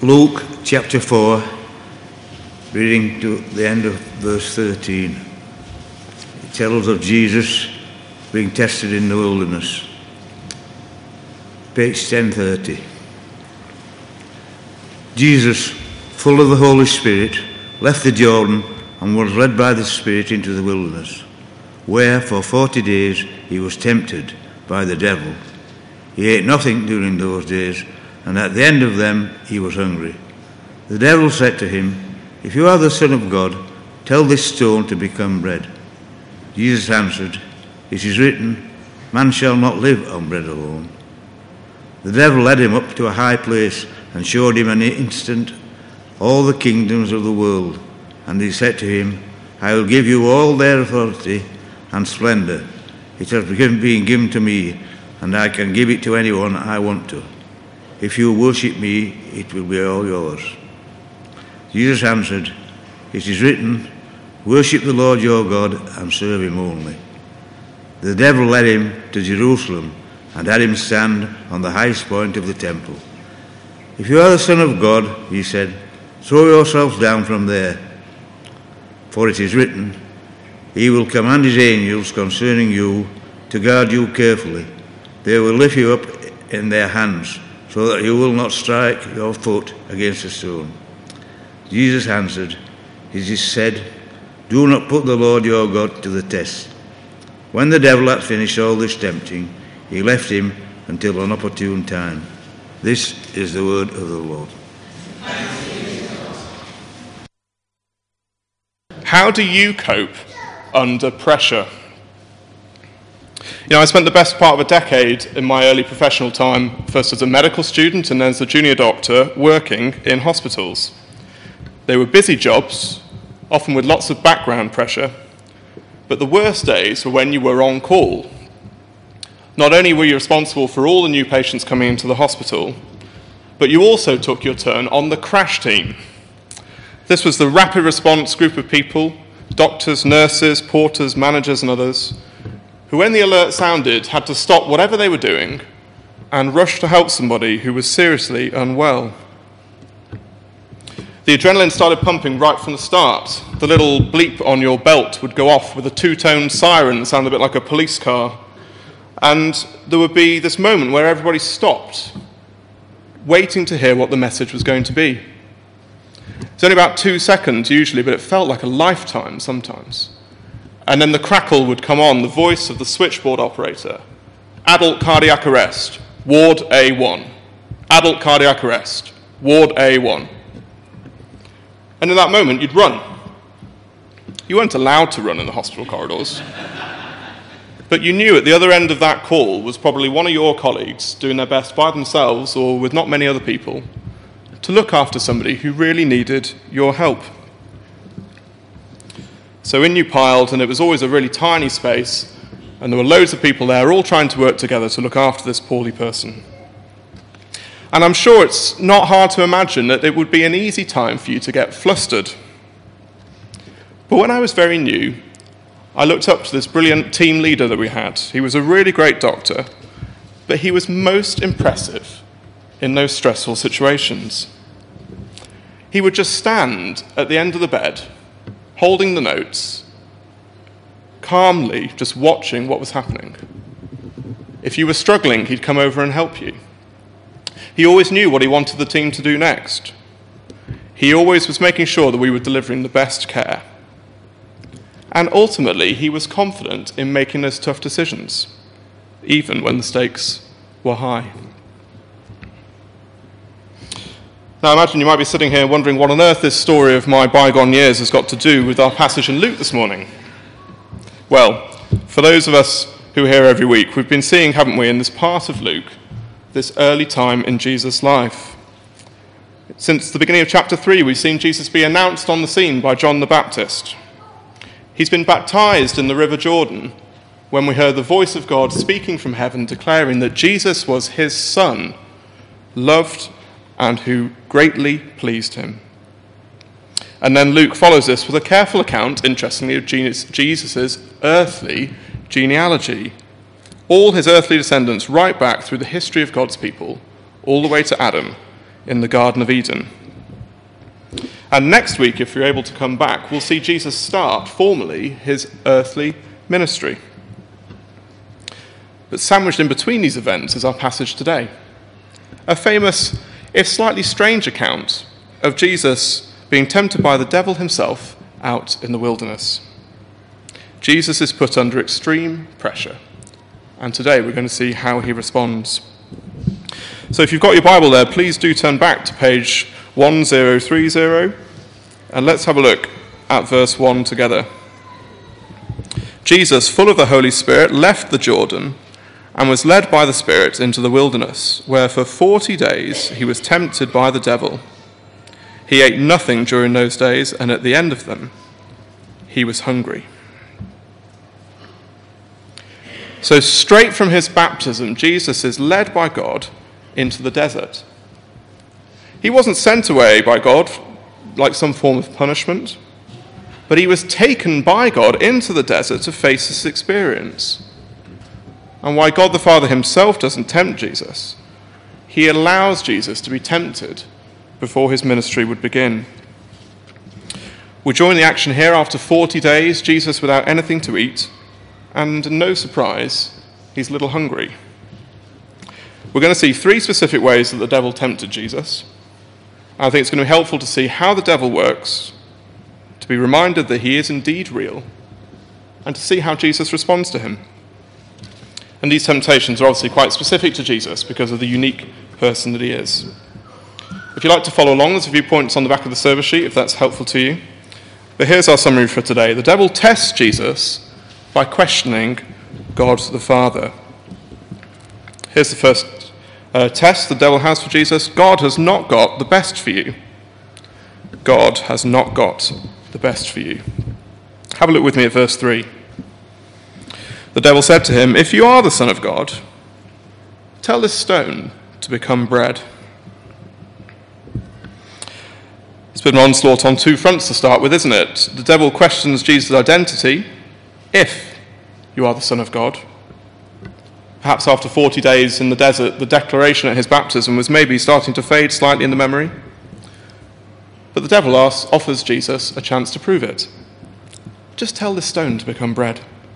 Luke chapter 4, reading to the end of verse 13. It tells of Jesus being tested in the wilderness. Page 1030. Jesus, full of the Holy Spirit, left the Jordan and was led by the Spirit into the wilderness, where for 40 days he was tempted by the devil. He ate nothing during those days, and at the end of them he was hungry. The devil said to him, "If you are the Son of God, tell this stone to become bread." Jesus answered, "It is written, man shall not live on bread alone." The devil led him up to a high place and showed him an instant all the kingdoms of the world. And he said to him, "I will give you all their authority and splendor. It has been given to me, and I can give it to anyone I want to. If you worship me, it will be all yours." Jesus answered, "It is written, worship the Lord your God and serve him only." The devil led him to Jerusalem and had him stand on the highest point of the temple. "If you are the Son of God," he said, "throw yourself down from there. For it is written, he will command his angels concerning you to guard you carefully. They will lift you up in their hands, so that you will not strike your foot against a stone." Jesus answered, "It is said, do not put the Lord your God to the test." When the devil had finished all this tempting, he left him until an opportune time. This is the word of the Lord. How do you cope under pressure? I spent the best part of a decade in my early professional time, first as a medical student and then as a junior doctor, working in hospitals. They were busy jobs, often with lots of background pressure, but the worst days were when you were on call. Not only were you responsible for all the new patients coming into the hospital, but you also took your turn on the crash team. This was the rapid response group of people, doctors, nurses, porters, managers and others, who when the alert sounded had to stop whatever they were doing and rush to help somebody who was seriously unwell. The adrenaline started pumping right from the start. The little bleep on your belt would go off with a two-tone siren that sounded a bit like a police car. And there would be this moment where everybody stopped, waiting to hear what the message was going to be. It's only about 2 seconds usually, but it felt like a lifetime sometimes. And then the crackle would come on, the voice of the switchboard operator. "Adult cardiac arrest, Ward A1. Adult cardiac arrest, Ward A1. And in that moment, you'd run. You weren't allowed to run in the hospital corridors. But you knew at the other end of that call was probably one of your colleagues doing their best by themselves or with not many other people to look after somebody who really needed your help. So in you piled, and it was always a really tiny space, and there were loads of people there all trying to work together to look after this poorly person. And I'm sure it's not hard to imagine that it would be an easy time for you to get flustered. But when I was very new, I looked up to this brilliant team leader that we had. He was a really great doctor, but he was most impressive in those stressful situations. He would just stand at the end of the bed, holding the notes, calmly just watching what was happening. If you were struggling, he'd come over and help you. He always knew what he wanted the team to do next. He always was making sure that we were delivering the best care. And ultimately, he was confident in making those tough decisions, even when the stakes were high. Now, imagine you might be sitting here wondering what on earth this story of my bygone years has got to do with our passage in Luke this morning. Well, for those of us who are here every week, we've been seeing, haven't we, in this part of Luke, this early time in Jesus' life. Since the beginning of chapter 3, we've seen Jesus be announced on the scene by John the Baptist. He's been baptized in the River Jordan when we heard the voice of God speaking from heaven, declaring that Jesus was his Son, loved and who greatly pleased him. And then Luke follows this with a careful account, interestingly, of Jesus' earthly genealogy. All his earthly descendants right back through the history of God's people, all the way to Adam, in the Garden of Eden. And next week, if you're able to come back, we'll see Jesus start formally his earthly ministry. But sandwiched in between these events is our passage today. A famous, if slightly strange account of Jesus being tempted by the devil himself out in the wilderness. Jesus is put under extreme pressure, and today we're going to see how he responds. So if you've got your Bible there, please do turn back to page 1030, and let's have a look at verse 1 together. Jesus, full of the Holy Spirit, left the Jordan and was led by the Spirit into the wilderness, where for 40 days he was tempted by the devil. He ate nothing during those days, and at the end of them, he was hungry. So straight from his baptism, Jesus is led by God into the desert. He wasn't sent away by God like some form of punishment, but he was taken by God into the desert to face this experience. And why God the Father himself doesn't tempt Jesus, he allows Jesus to be tempted before his ministry would begin. We join the action here after 40 days, Jesus without anything to eat, and no surprise, he's a little hungry. We're going to see 3 specific ways that the devil tempted Jesus. I think it's going to be helpful to see how the devil works, to be reminded that he is indeed real, and to see how Jesus responds to him. And these temptations are obviously quite specific to Jesus because of the unique person that he is. If you'd like to follow along, there's a few points on the back of the service sheet if that's helpful to you. But here's our summary for today. The devil tests Jesus by questioning God the Father. Here's the first test the devil has for Jesus. God has not got the best for you. God has not got the best for you. Have a look with me at verse 3. The devil said to him, "If you are the Son of God, tell this stone to become bread." It's been an onslaught on 2 fronts to start with, isn't it? The devil questions Jesus' identity, if you are the Son of God. Perhaps after 40 days in the desert, the declaration at his baptism was maybe starting to fade slightly in the memory. But the devil offers Jesus a chance to prove it. Just tell this stone to become bread.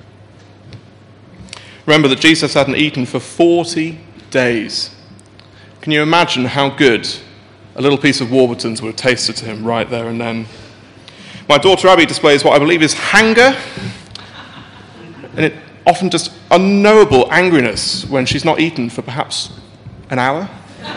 Remember that Jesus hadn't eaten for 40 days. Can you imagine how good a little piece of Warburton's would have tasted to him right there and then? My daughter Abby displays what I believe is hunger, and it often just unknowable angriness when she's not eaten for perhaps an hour.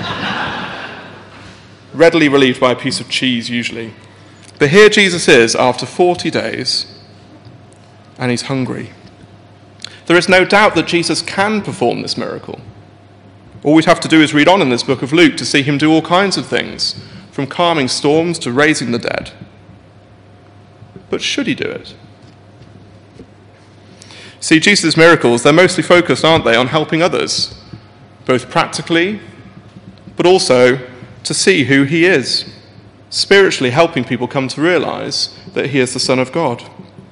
Readily relieved by a piece of cheese, usually. But here Jesus is after 40 days, and he's hungry. There is no doubt that Jesus can perform this miracle. All we'd have to do is read on in this book of Luke to see him do all kinds of things, from calming storms to raising the dead. But should he do it? See, Jesus' miracles, they're mostly focused, aren't they, on helping others, both practically, but also to see who he is, spiritually helping people come to realize that he is the Son of God.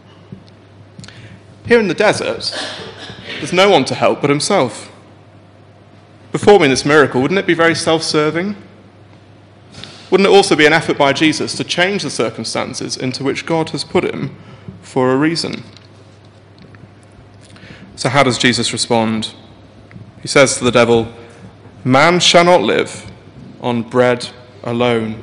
Here in the desert, there's no one to help but himself. Performing this miracle, wouldn't it be very self-serving? Wouldn't it also be an effort by Jesus to change the circumstances into which God has put him for a reason? So how does Jesus respond? He says to the devil, "Man shall not live on bread alone."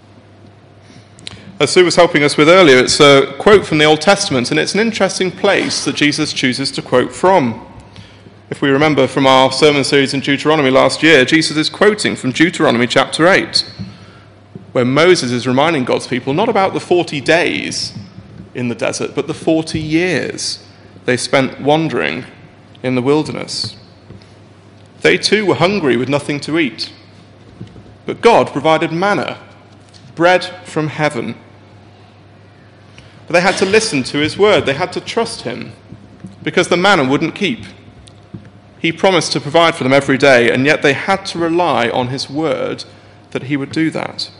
As Sue was helping us with earlier, it's a quote from the Old Testament, and it's an interesting place that Jesus chooses to quote from. If we remember from our sermon series in Deuteronomy last year, Jesus is quoting from Deuteronomy chapter 8, where Moses is reminding God's people not about the 40 days in the desert, but the 40 years they spent wandering in the wilderness. They too were hungry with nothing to eat. But God provided manna, bread from heaven. But they had to listen to his word. They had to trust him, because the manna wouldn't keep. He promised to provide for them every day, and yet they had to rely on his word that he would do that.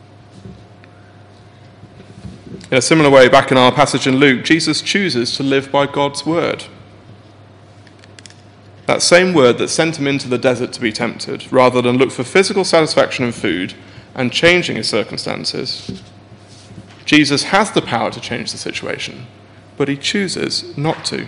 In a similar way, back in our passage in Luke, Jesus chooses to live by God's word. That same word that sent him into the desert to be tempted, rather than look for physical satisfaction in food and changing his circumstances. Jesus has the power to change the situation, but he chooses not to.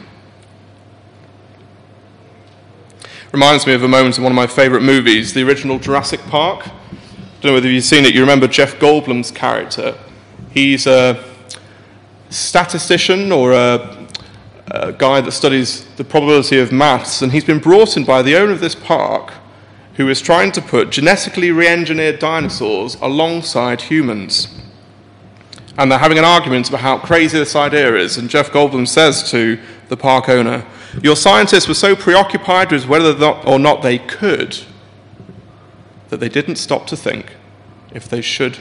Reminds me of a moment in one of my favourite movies, the original Jurassic Park. I don't know whether you've seen it. You remember Jeff Goldblum's character. He's a statistician or a guy that studies the probability of maths, and he's been brought in by the owner of this park who is trying to put genetically re-engineered dinosaurs alongside humans. And they're having an argument about how crazy this idea is, and Jeff Goldblum says to the park owner, "Your scientists were so preoccupied with whether or not they could that they didn't stop to think if they should."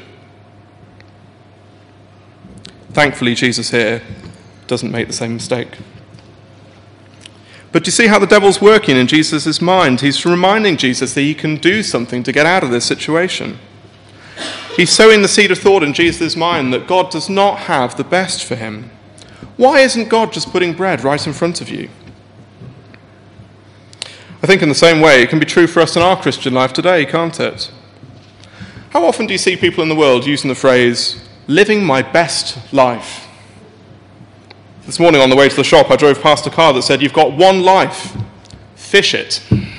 Thankfully, Jesus here doesn't make the same mistake. But do you see how the devil's working in Jesus' mind? He's reminding Jesus that he can do something to get out of this situation. He's sowing the seed of thought in Jesus' mind that God does not have the best for him. Why isn't God just putting bread right in front of you? I think in the same way it can be true for us in our Christian life today, can't it? How often do you see people in the world using the phrase, "living my best life"? This morning on the way to the shop, I drove past a car that said, "You've got one life, fish it."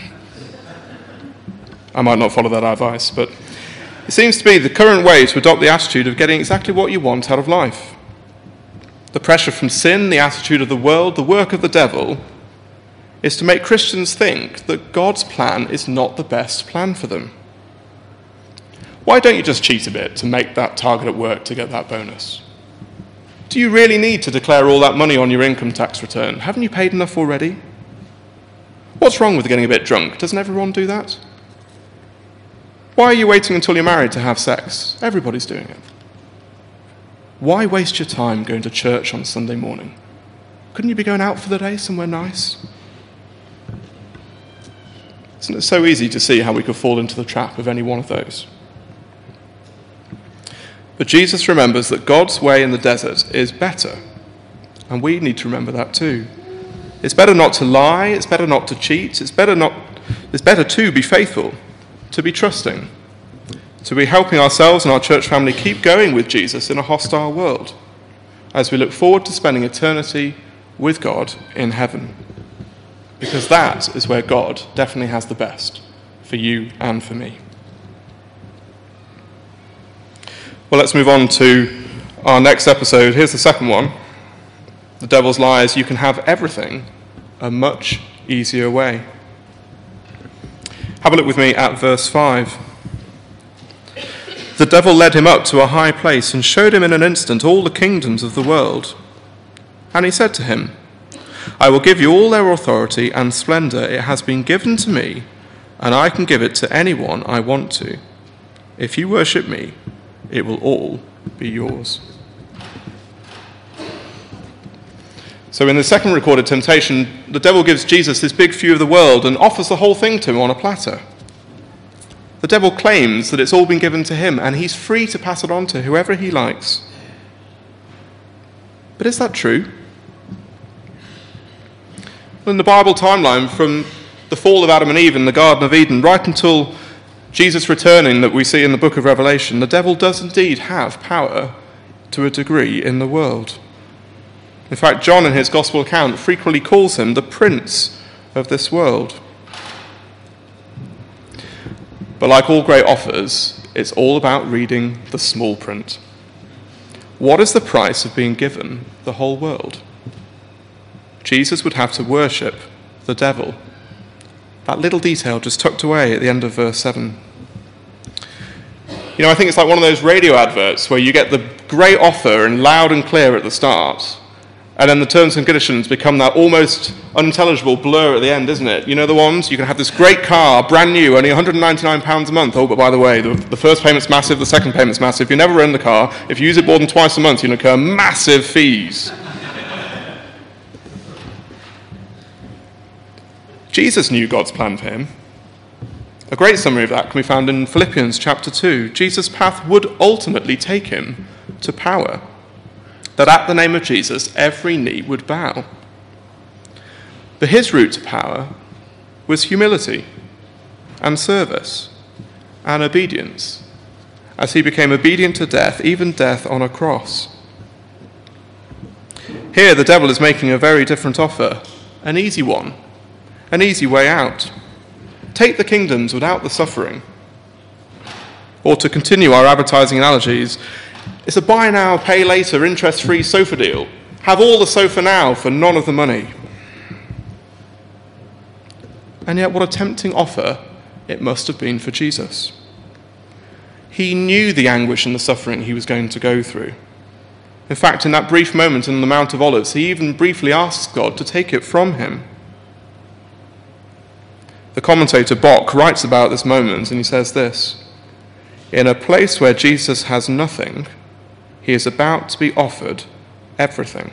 I might not follow that advice, but it seems to be the current way to adopt the attitude of getting exactly what you want out of life. The pressure from sin, the attitude of the world, the work of the devil, is to make Christians think that God's plan is not the best plan for them. Why don't you just cheat a bit to make that target at work to get that bonus? Do you really need to declare all that money on your income tax return? Haven't you paid enough already? What's wrong with getting a bit drunk? Doesn't everyone do that? Why are you waiting until you're married to have sex? Everybody's doing it. Why waste your time going to church on Sunday morning? Couldn't you be going out for the day somewhere nice? Isn't it so easy to see how we could fall into the trap of any one of those? But Jesus remembers that God's way in the desert is better, and we need to remember that too. It's better not to lie, it's better not to cheat, it's better to be faithful, to be trusting, to be helping ourselves and our church family keep going with Jesus in a hostile world, as we look forward to spending eternity with God in heaven. Because that is where God definitely has the best for you and for me. Well, let's move on to our next episode. Here's the second one. The devil's lies, you can have everything a much easier way. Have a look with me at verse 5. The devil led him up to a high place and showed him in an instant all the kingdoms of the world. And he said to him, "I will give you all their authority and splendor. It has been given to me, and I can give it to anyone I want to. If you worship me, it will all be yours." So in the second recorded temptation, the devil gives Jesus this big view of the world and offers the whole thing to him on a platter. The devil claims that it's all been given to him and he's free to pass it on to whoever he likes. But is that true? Well, in the Bible timeline, from the fall of Adam and Eve in the Garden of Eden right until Jesus returning that we see in the book of Revelation, the devil does indeed have power to a degree in the world. In fact, John in his gospel account frequently calls him the prince of this world. But like all great offers, it's all about reading the small print. What is the price of being given the whole world? Jesus would have to worship the devil. That little detail just tucked away at the end of verse 7. You know, I think it's like one of those radio adverts where you get the great offer and loud and clear at the start, and then the terms and conditions become that almost unintelligible blur at the end, isn't it? You know the ones? You can have this great car, brand new, only £199 a month. Oh, but by the way, the first payment's massive, the second payment's massive. You never run the car. If you use it more than twice a month, you'll incur massive fees. Jesus knew God's plan for him. A great summary of that can be found in Philippians chapter 2. Jesus' path would ultimately take him to power. That at the name of Jesus, every knee would bow. But his route to power was humility and service and obedience, as he became obedient to death, even death on a cross. Here the devil is making a very different offer, an easy one, an easy way out. Take the kingdoms without the suffering. Or to continue our advertising analogies, it's a buy now, pay later, interest-free sofa deal. Have all the sofa now for none of the money. And yet what a tempting offer it must have been for Jesus. He knew the anguish and the suffering he was going to go through. In fact, in that brief moment on the Mount of Olives, he even briefly asks God to take it from him. The commentator Bock writes about this moment, and he says this: "In a place where Jesus has nothing, he is about to be offered everything."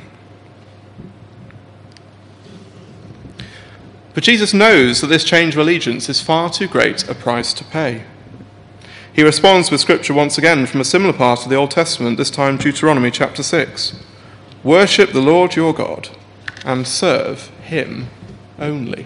But Jesus knows that this change of allegiance is far too great a price to pay. He responds with scripture once again from a similar part of the Old Testament, this time Deuteronomy chapter 6. "Worship the Lord your God and serve him only."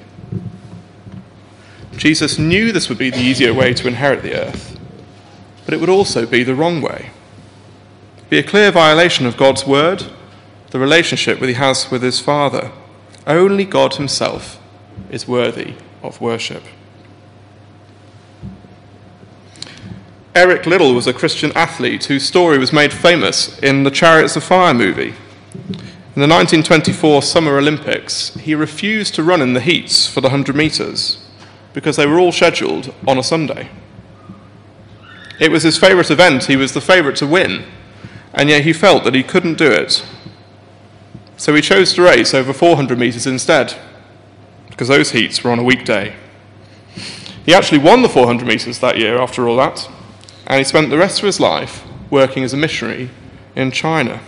Jesus knew this would be the easier way to inherit the earth, but it would also be the wrong way. Be a clear violation of God's word, the relationship that he has with his Father. Only God himself is worthy of worship. Eric Liddell was a Christian athlete whose story was made famous in the Chariots of Fire movie. In the 1924 Summer Olympics, he refused to run in the heats for the 100 metres because they were all scheduled on a Sunday. It was his favourite event, he was the favourite to win, and yet he felt that he couldn't do it. So he chose to race over 400 metres instead, because those heats were on a weekday. He actually won the 400 metres that year after all that, and he spent the rest of his life working as a missionary in China.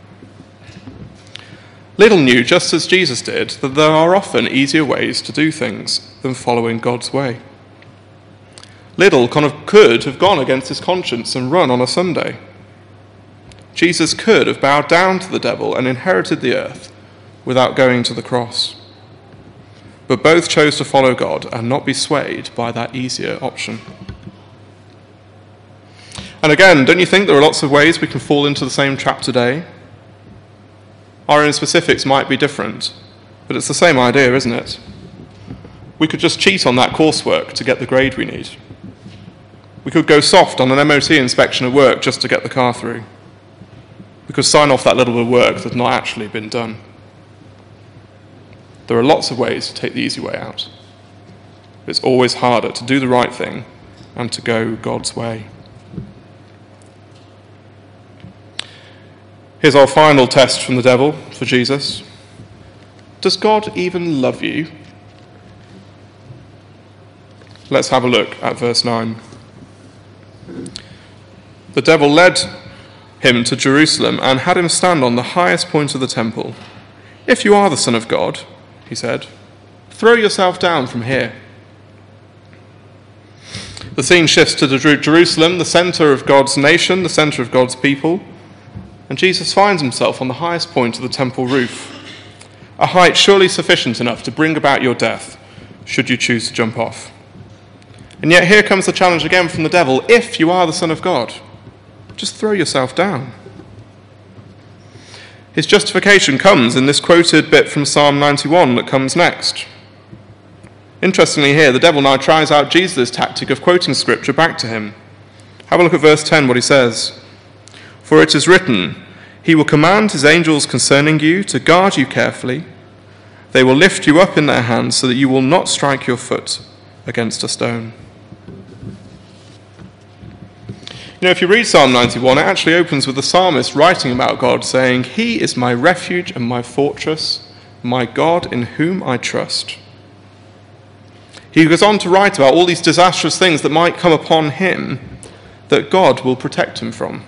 Liddell knew, just as Jesus did, that there are often easier ways to do things than following God's way. Liddell could have gone against his conscience and run on a Sunday. Jesus could have bowed down to the devil and inherited the earth without going to the cross. But both chose to follow God and not be swayed by that easier option. And again, don't you think there are lots of ways we can fall into the same trap today? Our own specifics might be different, but it's the same idea, isn't it? We could just cheat on that coursework to get the grade we need. We could go soft on an MOT inspection at work just to get the car through. We could sign off that little bit of work that's not actually been done. There are lots of ways to take the easy way out. But it's always harder to do the right thing and to go God's way. Here's our final test from the devil for Jesus. Does God even love you? Let's have a look at verse 9. The devil led him to Jerusalem and had him stand on the highest point of the temple. "If you are the Son of God," he said, "throw yourself down from here." The scene shifts to Jerusalem, the centre of God's nation, the centre of God's people, and Jesus finds himself on the highest point of the temple roof, a height surely sufficient enough to bring about your death, should you choose to jump off. And yet here comes the challenge again from the devil: if you are the Son of God, just throw yourself down. His justification comes in this quoted bit from Psalm 91 that comes next. Interestingly here, the devil now tries out Jesus' tactic of quoting scripture back to him. Have a look at verse 10, what he says. "For it is written, he will command his angels concerning you to guard you carefully. They will lift you up in their hands so that you will not strike your foot against a stone." You know, if you read Psalm 91, it actually opens with the psalmist writing about God, saying, "He is my refuge and my fortress, my God in whom I trust." He goes on to write about all these disastrous things that might come upon him that God will protect him from.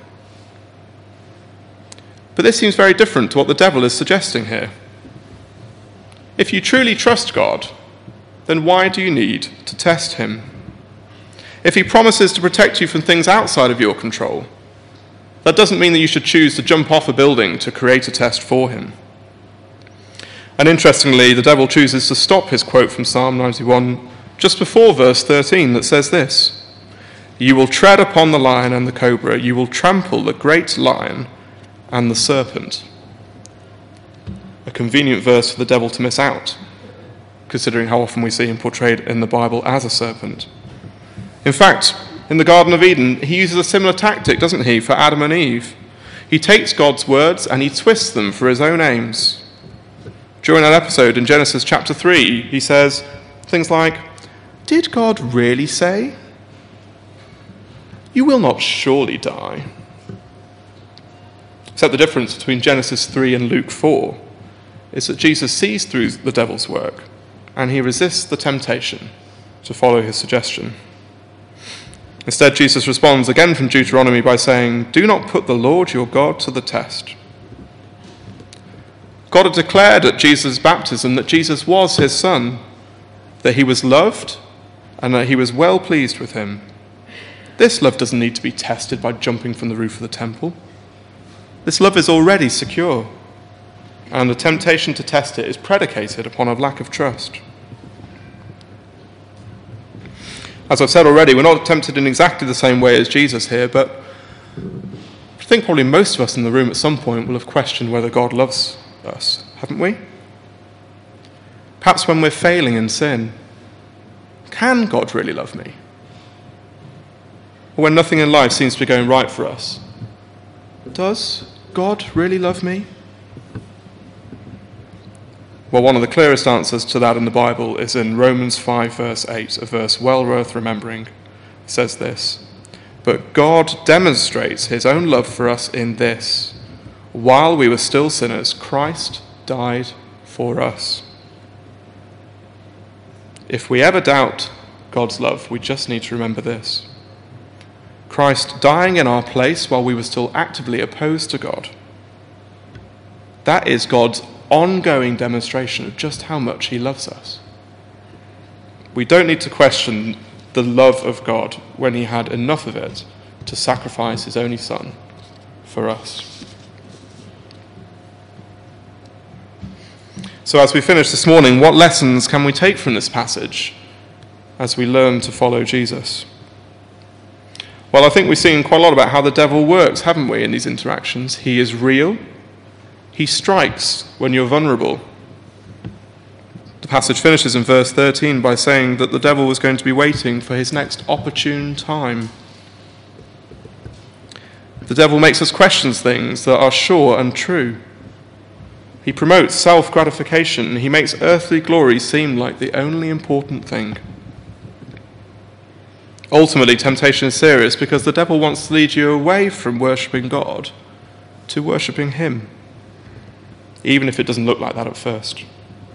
But this seems very different to what the devil is suggesting here. If you truly trust God, then why do you need to test him? If he promises to protect you from things outside of your control, that doesn't mean that you should choose to jump off a building to create a test for him. And interestingly, the devil chooses to stop his quote from Psalm 91 just before verse 13 that says this: "You will tread upon the lion and the cobra, you will trample the great lion and the serpent." A convenient verse for the devil to miss out, considering how often we see him portrayed in the Bible as a serpent. In fact, in the Garden of Eden, he uses a similar tactic, doesn't he, for Adam and Eve? He takes God's words and he twists them for his own aims. During that episode in Genesis chapter 3, he says things like, "Did God really say? You will not surely die." Except the difference between Genesis 3 and Luke 4 is that Jesus sees through the devil's work and he resists the temptation to follow his suggestion. Instead, Jesus responds again from Deuteronomy by saying, "Do not put the Lord your God to the test." God had declared at Jesus' baptism that Jesus was his son, that he was loved, and that he was well pleased with him. This love doesn't need to be tested by jumping from the roof of the temple. This love is already secure, and the temptation to test it is predicated upon a lack of trust. As I've said already, we're not tempted in exactly the same way as Jesus here, but I think probably most of us in the room at some point will have questioned whether God loves us, haven't we? Perhaps when we're failing in sin, can God really love me? Or when nothing in life seems to be going right for us, does God really love me? Well, one of the clearest answers to that in the Bible is in Romans 5 verse 8, a verse well worth remembering. It says this: "But God demonstrates his own love for us in this: while we were still sinners, Christ died for us." If we ever doubt God's love, we just need to remember this: Christ dying in our place while we were still actively opposed to God. That is God's ongoing demonstration of just how much he loves us. We don't need to question the love of God when he had enough of it to sacrifice his only son for us. So as we finish this morning, what lessons can we take from this passage as we learn to follow Jesus? Well, I think we've seen quite a lot about how the devil works, haven't we, in these interactions? He is real. He strikes when you're vulnerable. The passage finishes in verse 13 by saying that the devil was going to be waiting for his next opportune time. The devil makes us question things that are sure and true. He promotes self-gratification. He makes earthly glory seem like the only important thing. Ultimately, temptation is serious because the devil wants to lead you away from worshipping God to worshipping him, even if it doesn't look like that at first.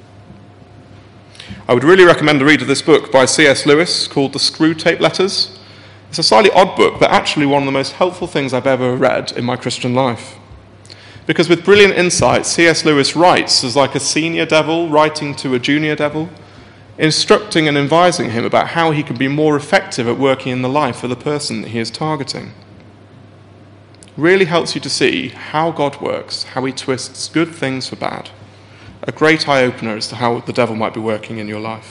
I would really recommend the read of this book by C.S. Lewis called The Screwtape Letters. It's a slightly odd book, but actually one of the most helpful things I've ever read in my Christian life. Because with brilliant insight, C.S. Lewis writes as like a senior devil writing to a junior devil, instructing and advising him about how he can be more effective at working in the life of the person that he is targeting. Really helps you to see how God works, how he twists good things for bad. A great eye-opener as to how the devil might be working in your life.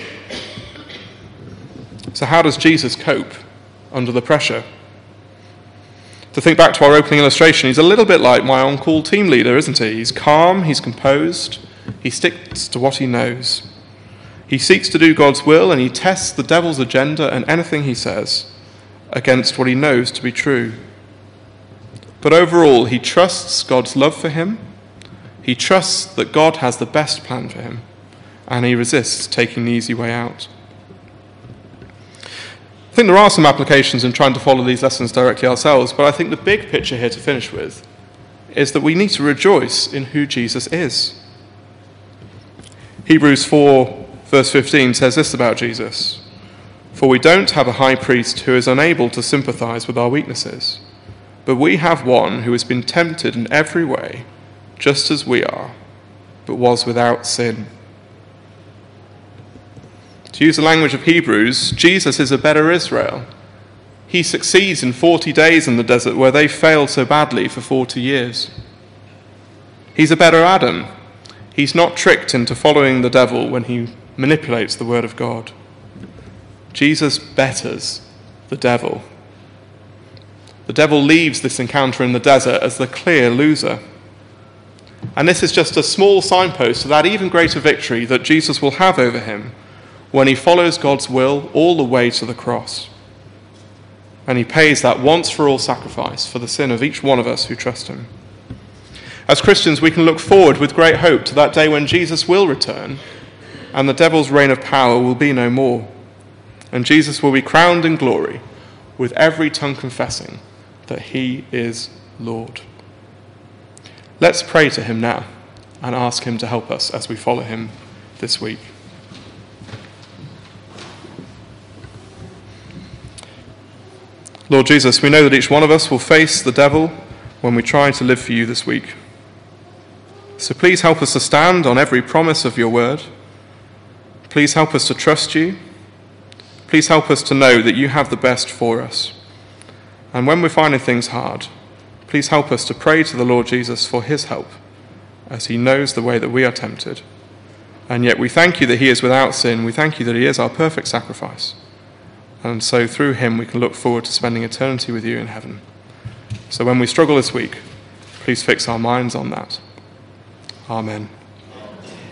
So how does Jesus cope under the pressure? To think back to our opening illustration, he's a little bit like my on-call team leader, isn't he? He's calm, he's composed, he sticks to what he knows. He seeks to do God's will and he tests the devil's agenda and anything he says against what he knows to be true. But overall, he trusts God's love for him, he trusts that God has the best plan for him, and he resists taking the easy way out. I think there are some applications in trying to follow these lessons directly ourselves, but I think the big picture here to finish with is that we need to rejoice in who Jesus is. Hebrews 4 verse 15 says this about Jesus: "For we don't have a high priest who is unable to sympathize with our weaknesses, but we have one who has been tempted in every way, just as we are, but was without sin." To use the language of Hebrews, Jesus is a better Israel. He succeeds in 40 days in the desert where they failed so badly for 40 years. He's a better Adam. He's not tricked into following the devil when he manipulates the word of God. Jesus betters the devil. The devil leaves this encounter in the desert as the clear loser. And this is just a small signpost to that even greater victory that Jesus will have over him when he follows God's will all the way to the cross. And he pays that once-for-all sacrifice for the sin of each one of us who trust him. As Christians, we can look forward with great hope to that day when Jesus will return and the devil's reign of power will be no more. And Jesus will be crowned in glory with every tongue confessing that he is Lord. Let's pray to him now and ask him to help us as we follow him this week. Lord Jesus, we know that each one of us will face the devil when we try to live for you this week. So please help us to stand on every promise of your word. Please help us to trust you. Please help us to know that you have the best for us. And when we're finding things hard, please help us to pray to the Lord Jesus for his help, as he knows the way that we are tempted. And yet we thank you that he is without sin. We thank you that he is our perfect sacrifice. And so through him we can look forward to spending eternity with you in heaven. So when we struggle this week, please fix our minds on that. Amen.